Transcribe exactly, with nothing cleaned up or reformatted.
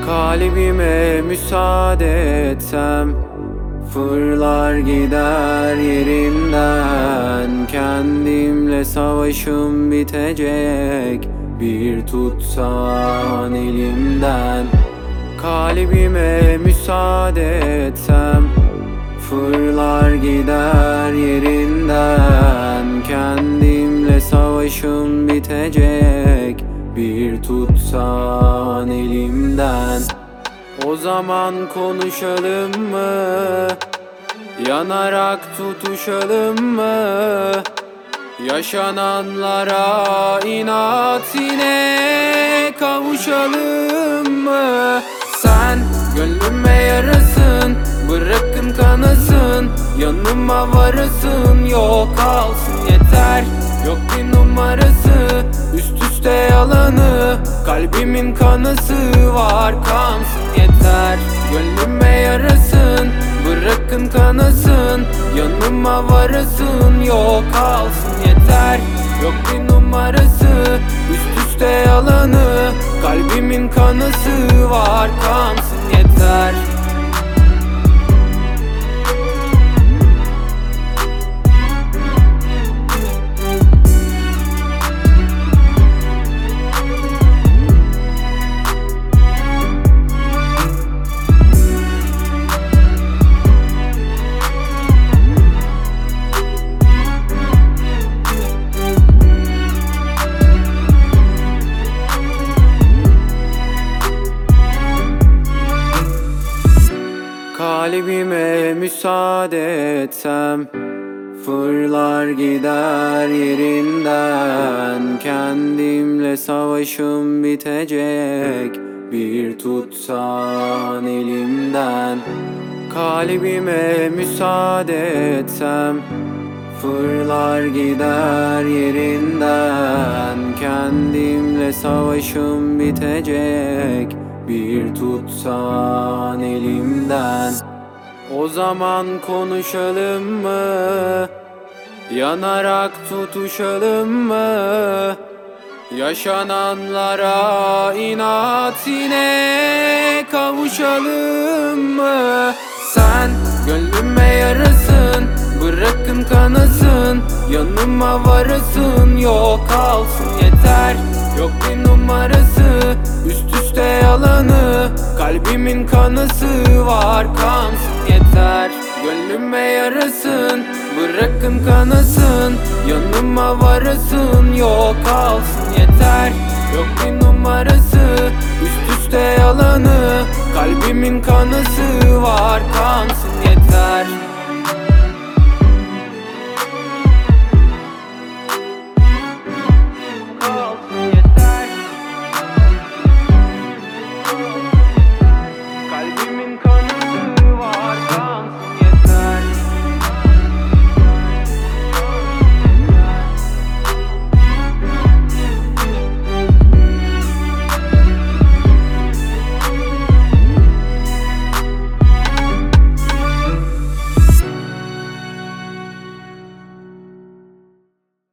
Kalbime müsaade etsem fırlar gider yerinden. Kendimle savaşım bitecek, bir tutsan elimden. Kalbime müsaade etsem fırlar gider yerinden. Kendimle savaşım bitecek, bir tutsan elimden. O zaman konuşalım mı? Yanarak tutuşalım mı? Yaşananlara inat yine kavuşalım mı? Sen gönlüme yarasın, bırakın kanasın. Yanıma varasın, yok kalsın yeter. Yok bir numarası, üst üste yalanı. Kalbimin kanısı var, kansın yeter. Gönlüme yarasın, bırakın kanasın. Yanıma varasın, yok kalsın yeter. Yok bir numarası, üst üste yalanı. Kalbimin kanısı var, kansın yeter. Kalbime müsaade etsem fırlar gider yerinden. Kendimle savaşım bitecek, bir tutsan elimden. Kalbime müsaade etsem fırlar gider yerinden. Kendimle savaşım bitecek, bir tutsan elimden. O zaman konuşalım mı? Yanarak tutuşalım mı? Yaşananlara inat yine kavuşalım mı? Sen gönlüme yarasın, bırakın kanasın. Yanıma varasın, yok kalsın yeter. Yok bir numarası, üst üste yalanı. Kalbimin kanısı var, kansın yeter. Gönlüme yarasın, bırakın kanasın. Yanıma varasın, yok kalsın yeter. Yok bir numarası, üst üste yalanı. Kalbimin kanısı var, kansın